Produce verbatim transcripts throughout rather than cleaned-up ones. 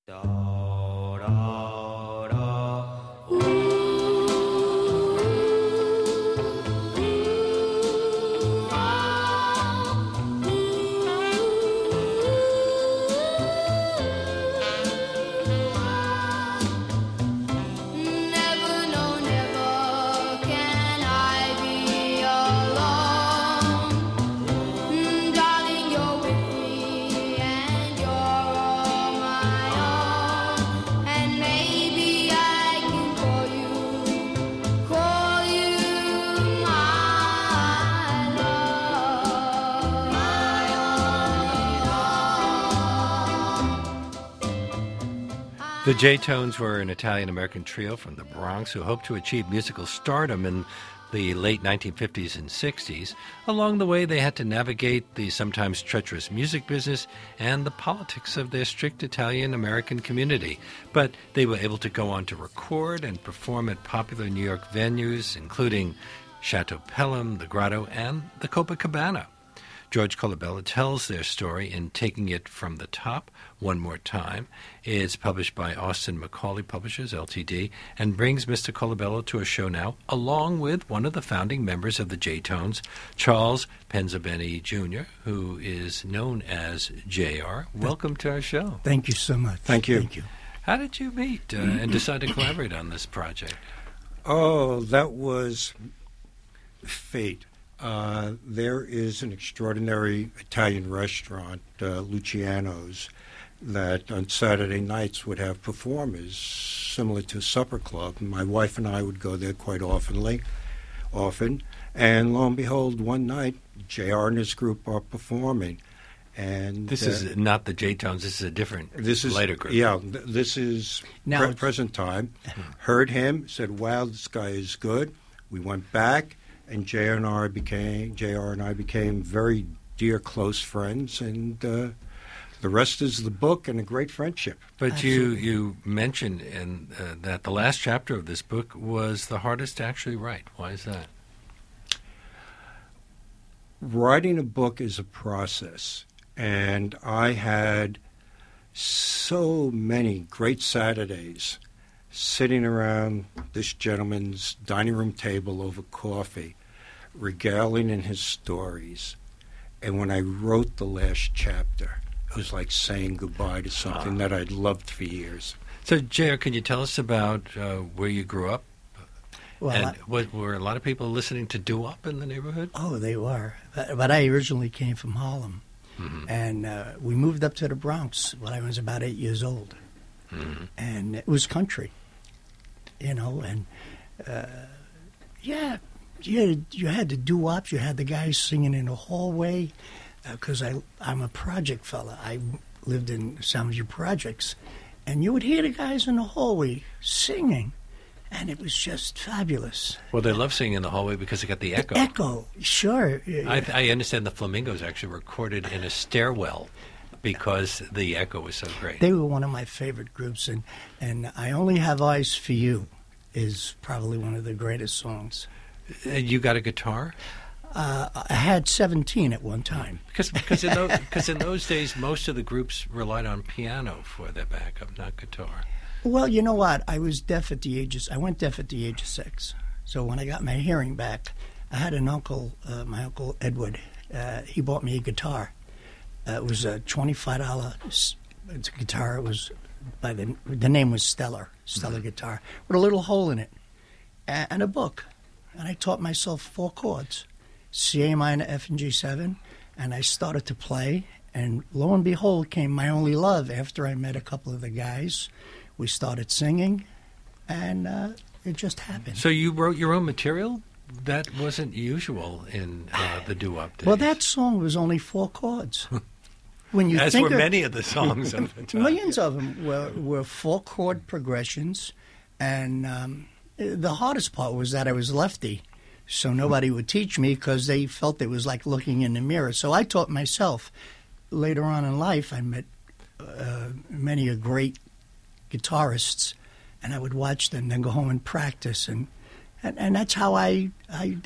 Da, da, da. The J-Tones were an Italian-American trio from the Bronx who hoped to achieve musical stardom in the late nineteen fifties and sixties. Along the way, they had to navigate the sometimes treacherous music business and the politics of their strict Italian-American community. But they were able to go on to record and perform at popular New York venues, including Chateau Pelham, the Grotto, and the Copacabana. George Colabello tells their story in Taking It From the Top one more time. It's published by Austin Macaulay Publishers, L T D, and brings Mister Colabello to a show now, along with one of the founding members of the J-Tones, Charles Pensabene Junior, who is known as J R. Welcome to our show. Thank you so much. Thank you. Thank you. How did you meet uh, and decide to collaborate on this project? Oh, that was fate. Uh, there is an extraordinary Italian restaurant, uh, Luciano's, that on Saturday nights would have performers similar to a supper club. My wife and I would go there quite oftenly, often. And lo and behold, one night, J R and his group are performing. And This uh, is not the J-Tones. This is a different, this is, later group. Yeah, th- this is Now pre- present time. Heard him, said, wow, this guy is good. We went back. And J R and I became J R and I became very dear, close friends, and uh, the rest is the book and a great friendship. But you, Absolutely. you mentioned in, uh, that the last chapter of this book was the hardest to actually write. Why is that? Writing a book is a process, and I had so many great Saturdays sitting around this gentleman's dining room table over coffee, regaling in his stories. And when I wrote the last chapter, it was like saying goodbye to something that I'd loved for years. So, J R, can you tell us about uh, where you grew up? Well, and I- what, were a lot of people listening to doo-wop in the neighborhood? oh, they were. But, but I originally came from Harlem, Mm-hmm. and uh, we moved up to the Bronx when I was about eight years old, Mm-hmm. and it was country, you know, and uh, yeah, you had, you had the doo-wops, you had the guys singing in the hallway, because I I'm a project fella. I lived in some of your projects, and you would hear the guys in the hallway singing, and it was just fabulous. Well, they love singing in the hallway because they got the echo. Echo, sure. I, I understand the Flamingos actually recorded in a stairwell because the echo was so great. They were one of my favorite groups, and, and I Only Have Eyes for You is probably one of the greatest songs. Uh, you got a guitar? Uh, I had seventeen at one time. Because because in, those, because in those days, most of the groups relied on piano for their backup, not guitar. Well, you know what? I was deaf at the age of, I went deaf at the age of six. So when I got my hearing back, I had an uncle, uh, my uncle Edward. Uh, he bought me a guitar. Uh, it was a twenty-five dollars guitar. It was by the the name was Stellar, Stellar Mm-hmm. guitar, with a little hole in it, and, and a book. And I taught myself four chords, C, A minor, F, and G seven, and I started to play. And lo and behold, came My Only Love after I met a couple of the guys. We started singing, and uh, it just happened. So you wrote your own material? That wasn't usual in uh, the doo-wop days. Well, that song was only four chords. When you As think were of, many of the songs of the time. millions of them were, were four chord progressions, and um, the hardest part was that I was lefty, so nobody would teach me because they felt it was like looking in the mirror. So I taught myself. Later on in life, I met uh, many a great guitarists, and I would watch them, then go home and practice, and and, and that's how I, I did it.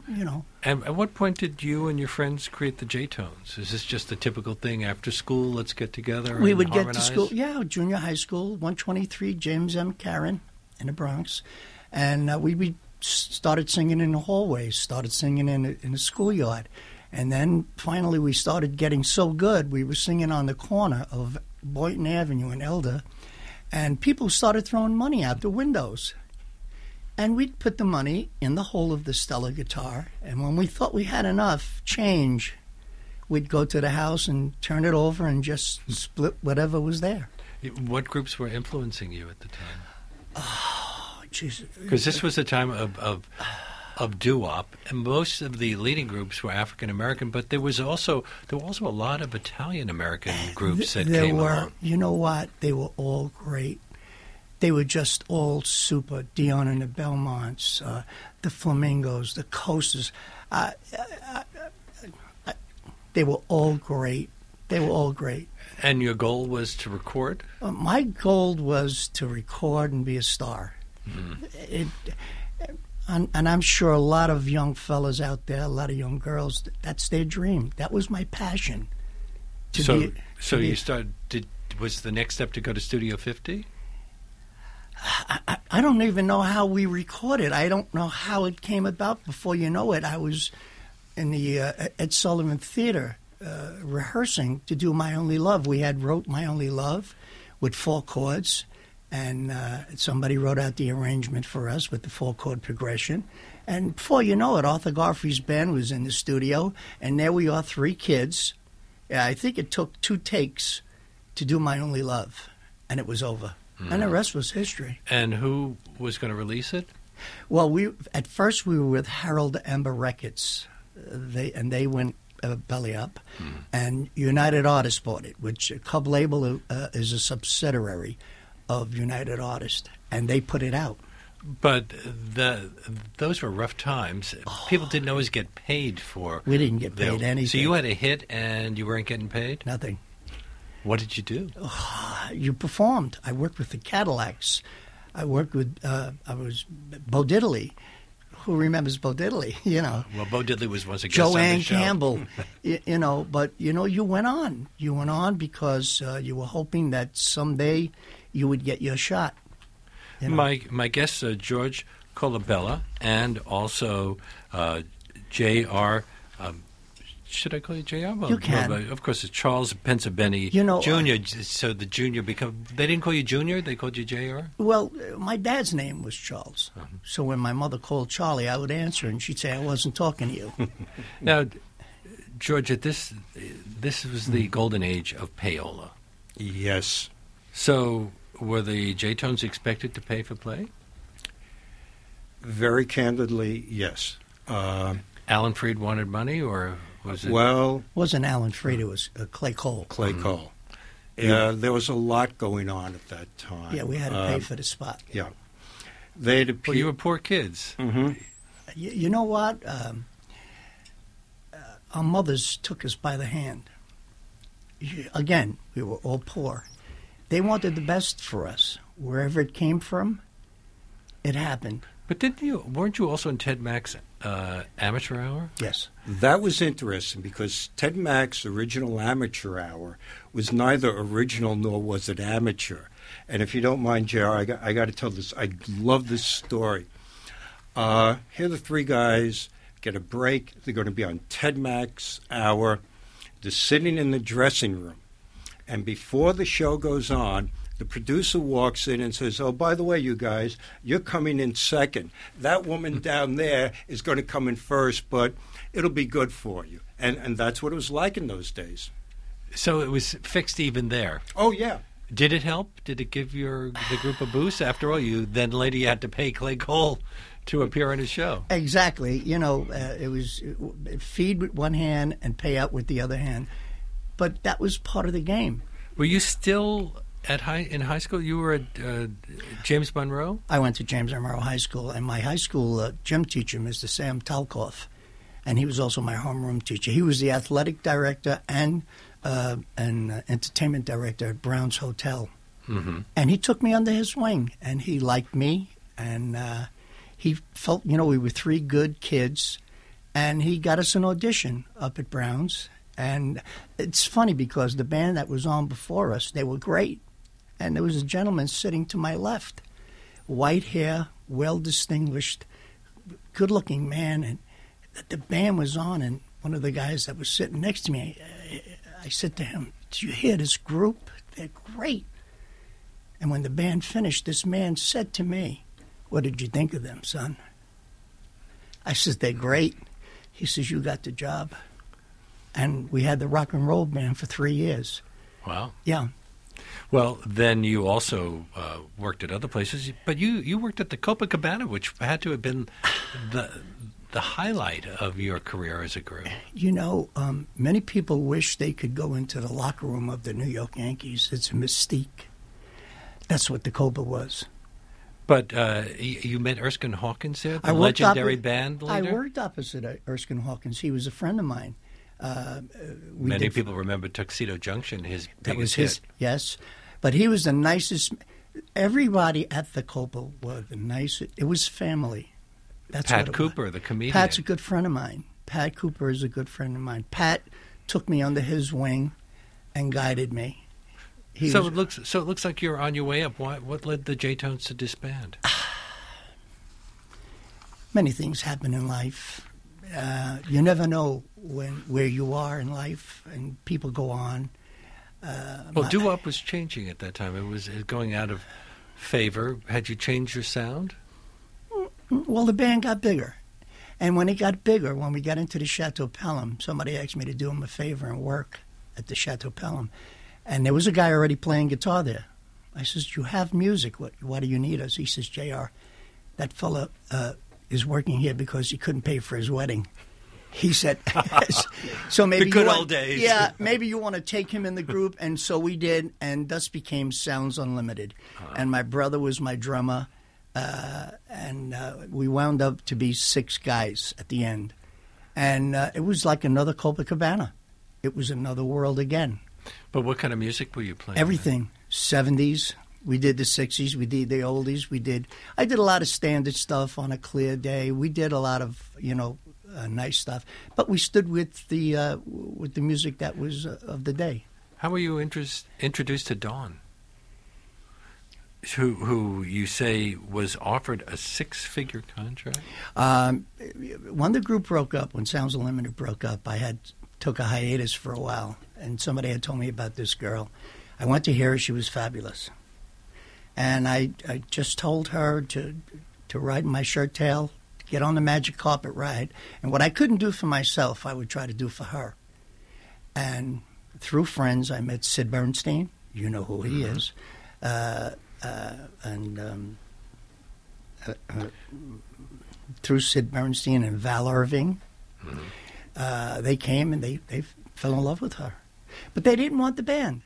you know. And at what point did you and your friends create the J-Tones? Is this just the typical thing after school, let's get together We and would harmonize? get to school, yeah, junior high school, one twenty-three James M. Caron in the Bronx. And uh, we, we started singing in the hallways, started singing in the, in the schoolyard. And then finally we started getting so good, we were singing on the corner of Boynton Avenue in Elder, and people started throwing money out the windows. And we'd put the money in the hole of the Stella guitar, and when we thought we had enough change, we'd go to the house and turn it over and just split whatever was there. What groups were influencing you at the time? Oh, Jesus. Because this was a time of, of of doo-wop, and most of the leading groups were African American, but there was also there were also a lot of Italian American groups that there came were, along. You know what? They were all great. They were just all super. Dion and the Belmonts, uh, the Flamingos, the Coasters. Uh, uh, uh, they were all great. They were all great. And your goal was to record? Uh, my goal was to record and be a star. Mm. It, and, and I'm sure a lot of young fellas out there, a lot of young girls, that's their dream. That was my passion. To so, be, so to you be, started. Did was the next step to go to Studio fifty? I, I, I don't even know how we recorded. I don't know how it came about. Before you know it, I was in the uh, Ed Sullivan Theater uh, rehearsing to do My Only Love. We had wrote My Only Love with four chords, and uh, somebody wrote out the arrangement for us with the four-chord progression. And before you know it, Arthur Godfrey's band was in the studio, and there we are, three kids. Yeah, I think it took two takes to do My Only Love, and it was over. Mm. And the rest was history. And who was going to release it? Well, we at first we were with Harold Ember Records, uh, they and they went uh, belly up, mm. and United Artists bought it, which a Cub Label uh, is a subsidiary of United Artists, and they put it out. But the those were rough times. Oh. People didn't always get paid for. We didn't get paid their, anything. So you had a hit and you weren't getting paid? Nothing. What did you do? Oh, you performed. I worked with the Cadillacs. I worked with, uh, I was, Bo Diddley. Who remembers Bo Diddley, you know? Well, Bo Diddley was once a guest Joanne on the show. Campbell, you, you know, but, you know, you went on. You went on because uh, you were hoping that someday you would get your shot. You know? My my guests are George Colabella and also uh, J R Um, should I call you J R? Well, you can. Well, of course, it's Charles Pensabenny you know, Junior Uh, so the Junior become. They didn't call you Junior. They called you J R. Well, my dad's name was Charles. Uh-huh. So when my mother called Charlie, I would answer, and she'd say, "I wasn't talking to you." Now, George, at this this was the golden age of payola. Yes. So were the J-Tones expected to pay for play? Very candidly, yes. Uh, Alan Freed wanted money, or was it? It Well, wasn't Alan Freed, it was uh, Clay Cole. Clay Mm-hmm. Cole. Yeah, there was a lot going on at that time. Yeah, we had to pay Um, for the spot. Yeah. They'd appear. Well, you were poor kids. Mm-hmm. You, you know what? Um, uh, our mothers took us by the hand. You- Again, we were all poor. They wanted the best for us. Wherever it came from, it happened. But didn't you? Weren't you also in Ted Mack's uh, Amateur Hour? Yes. That was interesting because Ted Mack's original amateur hour was neither original nor was it amateur. And if you don't mind, J R, I got, I got to tell this. I love this story. Uh, here the three guys get a break. They're going to be on Ted Mack's hour. They're sitting in the dressing room. And before the show goes on, the producer walks in and says, "Oh, by the way, you guys, you're coming in second. That woman down there is going to come in first, but it'll be good for you." And and that's what it was like in those days. So it was fixed even there. Oh, yeah. Did it help? Did it give your the group a boost? After all, you then later you had to pay Clay Cole to appear on his show. Exactly. You know, uh, it was uh, feed with one hand and pay out with the other hand. But that was part of the game. Were you still at high in high school? You were at uh, James Monroe? I went to James Monroe High School, and my high school uh, gym teacher, Mister Sam Talkoff, and he was also my homeroom teacher. He was the athletic director and uh, and uh, entertainment director at Brown's Hotel. Mm-hmm. And he took me under his wing, and he liked me, and uh, he felt, you know, we were three good kids, And he got us an audition up at Brown's. And it's funny because the band that was on before us, they were great. And there was a gentleman sitting to my left, white hair, well-distinguished, good-looking man. And the band was on, and one of the guys that was sitting next to me, I said to him, "Did you hear this group? They're great." And when the band finished, this man said to me, "What did you think of them, son?" I said, "They're great." He says, "You got the job." And we had the rock and roll band for three years. Wow. Yeah. Well, then you also uh, worked at other places, but you, you worked at the Copacabana, which had to have been the the highlight of your career as a group. You know, um, many people wish they could go into the locker room of the New York Yankees. It's a mystique. That's what the Copa was. But uh, you, you met Erskine Hawkins there, the I legendary oppo- band leader? I worked opposite Erskine Hawkins. He was a friend of mine. Uh, we Many did, people remember Tuxedo Junction, his that was biggest his, hit. yes. But he was the nicest. Everybody at the Copa was the nicest. It was family. That's Pat what it Cooper, was. the comedian. Pat's a good friend of mine. Pat Cooper is a good friend of mine. Pat took me under his wing and guided me. He so was, it looks so it looks like you're on your way up. What what led the J-Tones to disband? Many things happen in life. Uh, you never know when where you are in life, and people go on. Uh, Well, my- doo-wop was changing at that time. It was going out of favor. Had you changed your sound? Well, the band got bigger. And when it got bigger, when we got into the Chateau Pelham, somebody asked me to do him a favor and work at the Chateau Pelham. And there was a guy already playing guitar there. I says, "You have music. What, why do you need us?" He says, "J R, that fella uh, is working here because he couldn't pay for his wedding." He said, "So maybe The good you want, old days." Yeah, maybe you want to take him in the group." And so we did, and thus became Sounds Unlimited. Uh-huh. And my brother was my drummer. Uh, and uh, we wound up to be six guys at the end. And uh, it was like another Copacabana. It was another world again. But what kind of music were you playing? Everything. seventies. We did the sixties. We did the oldies. We did. I did a lot of standard stuff on a clear day. We did a lot of, you know, uh, nice stuff. But we stood with the uh, with the music that was uh, of the day. How were you interest, introduced to Dawn? Who, who you say was offered a six-figure contract? Um, when the group broke up, when Sounds Unlimited broke up, I had took a hiatus for a while, and somebody had told me about this girl. I went to hear her; she was fabulous, and I, I just told her to to ride in my shirt tail, to get on the magic carpet ride, and what I couldn't do for myself, I would try to do for her. And through friends, I met Sid Bernstein. You know who he Mm-hmm. is. Uh, Uh, and um, uh, uh, through Sid Bernstein and Val Irving, mm-hmm. uh, they came and they, they fell in love with her. But they didn't want the band.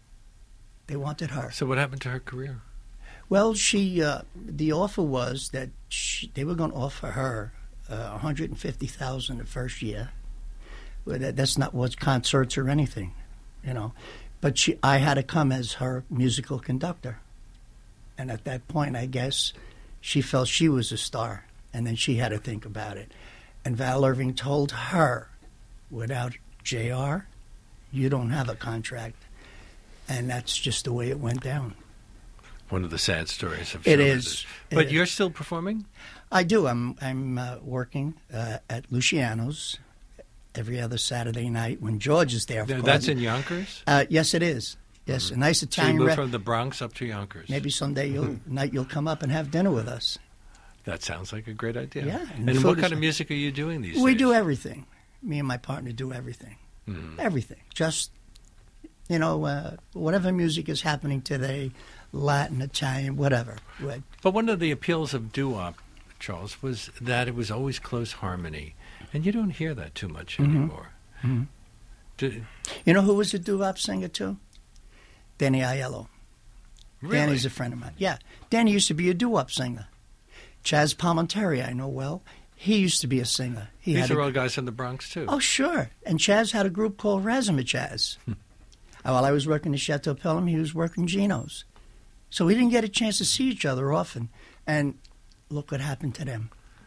They wanted her. So what happened to her career? Well, she uh, the offer was that she, they were going to offer her uh, one hundred fifty thousand dollars the first year. Well, that, that's not what's concerts or anything, you know. But she, I had to come as her musical conductor. And at that point, I guess, she felt she was a star, and then she had to think about it. And Val Irving told her, without J R, you don't have a contract. And that's just the way it went down. One of the sad stories of It showbiz. is. But It you're is. still performing? I do. I'm I'm uh, working uh, at Luciano's every other Saturday night when George is there. Of No, course. that's in Yonkers? Uh, yes, it is. Yes, Mm-hmm. a nice So you Italian moved restaurant. from the Bronx up to Yonkers. Maybe someday you'll night you'll come up and have dinner with us. That sounds like a great idea. Yeah, and And, the what food kind is- of music are you doing these We days? do everything. Me and my partner do everything. Mhm. Everything. Just, you know, uh, whatever music is happening today, Latin, Italian, whatever. Right. But one of the appeals of doo-wop, Charles, was that it was always close harmony. And you don't hear that too much Mhm. anymore. Mhm. Do, You know who was a doo-wop singer, too? Danny Aiello. really? Danny's a friend of mine. Yeah. Danny used to be a doo-wop singer. Chaz Palminteri, I know well. He used to be a singer. He These had are a, all guys from the Bronx, too. Oh, sure. And Chaz had a group called Razumachaz. While I was working at Chateau Pelham, he was working Gino's. So we didn't get a chance to see each other often. And look what happened to them.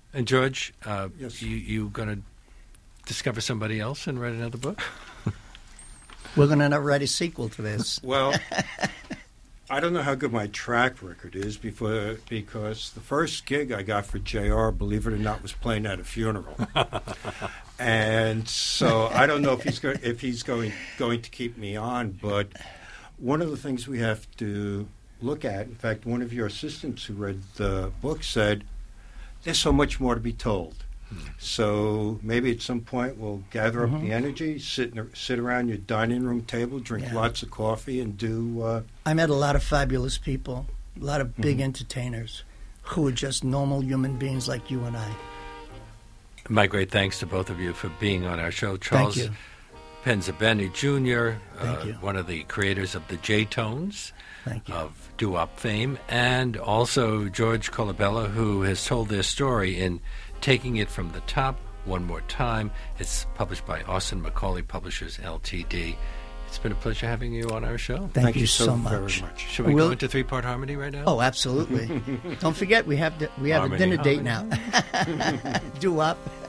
And George, uh, Yes. you you going to discover somebody else and write another book? We're going to write a sequel to this. Well, I don't know how good my track record is before, because the first gig I got for J R, believe it or not, was playing at a funeral. And so I don't know if he's go- if he's going going to keep me on. But one of the things we have to look at, in fact, one of your assistants who read the book said, there's so much more to be told. So maybe at some point we'll gather up Mhm. the energy, sit in, sit around your dining room table, drink Yeah. lots of coffee, and do. Uh, I met a lot of fabulous people, a lot of big Mhm. entertainers who are just normal human beings like you and I. My great thanks to both of you for being on our show. Charles Thank you. Penzabeni Junior, Thank uh, you. one of the creators of the J-Tones Thank you. of doo-wop fame, and also George Colabella, who has told their story in Taking It From the Top one more time. It's published by Austin Macaulay Publishers, L T D. It's been a pleasure having you on our show. Thank, you so so very much. much. Should we We'll- go into three-part harmony right now? Oh, absolutely. Don't forget, we have the, we have Harmony, a dinner date harmony. now. Do up.